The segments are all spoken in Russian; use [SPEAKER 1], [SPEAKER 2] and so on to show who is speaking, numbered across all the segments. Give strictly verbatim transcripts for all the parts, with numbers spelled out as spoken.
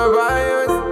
[SPEAKER 1] волнуюсь.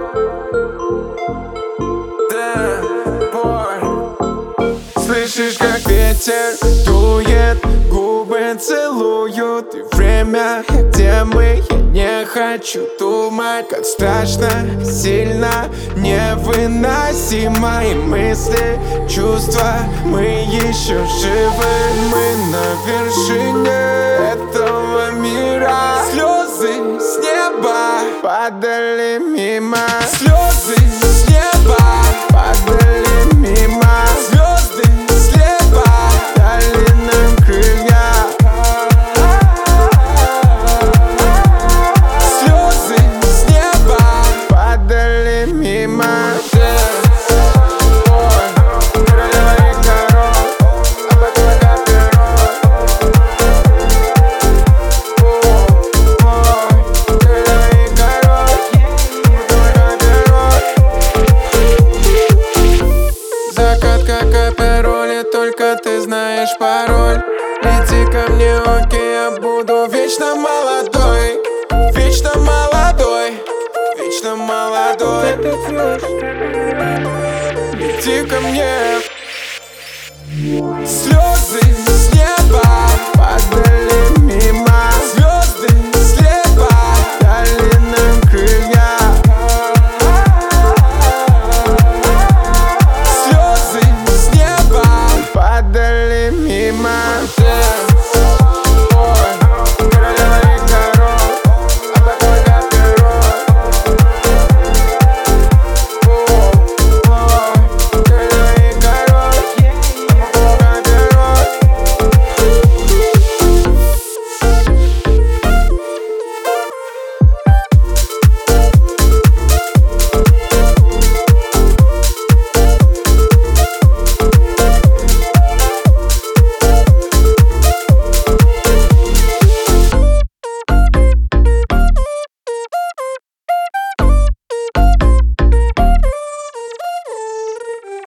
[SPEAKER 1] Да, бой. Слышишь, как ветер дует, губы целуют, и время, где мы, я не хочу думать. Как страшно, сильно, невыносимо. И мысли, чувства, мы еще живы. Мы на вершине этого мира. Слезы с неба падали мимо. Слезы с неба падали мимо. Звезды слева дали нам крылья. Слезы с неба падали мимо. Только ты знаешь пароль. Лети ко мне, окей, я буду вечно молодой. Вечно молодой. Вечно молодой. Лети ко мне. Слезы